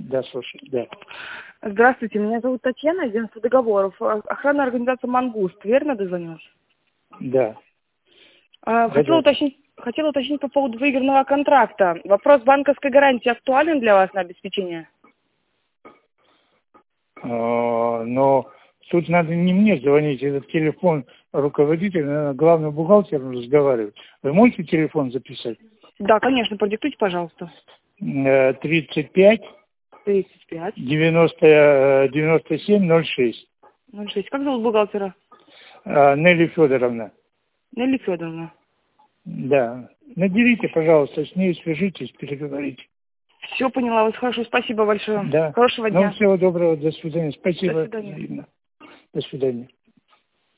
Да, слушай, да. Здравствуйте, меня зовут Татьяна, агентство договоров. Охранная организация «Мангуст». Верно дозвонилась? Да. Хотела уточнить по поводу выигранного контракта. Вопрос банковской гарантии актуален для вас на обеспечение? Но тут надо не мне звонить, этот телефон руководителя, наверное, главный бухгалтер разговаривает. Вы можете телефон записать? Да, конечно, продиктуйте, пожалуйста. 35 35 97 06. 06. Как зовут бухгалтера? Нелли Федоровна. Нелли Федоровна. Да. Наберите, пожалуйста, с ней свяжитесь, переговорите. Все поняла вас, хорошо, спасибо большое. Да. Хорошего дня. Ну, всего доброго, до свидания. Спасибо. До свидания. До свидания.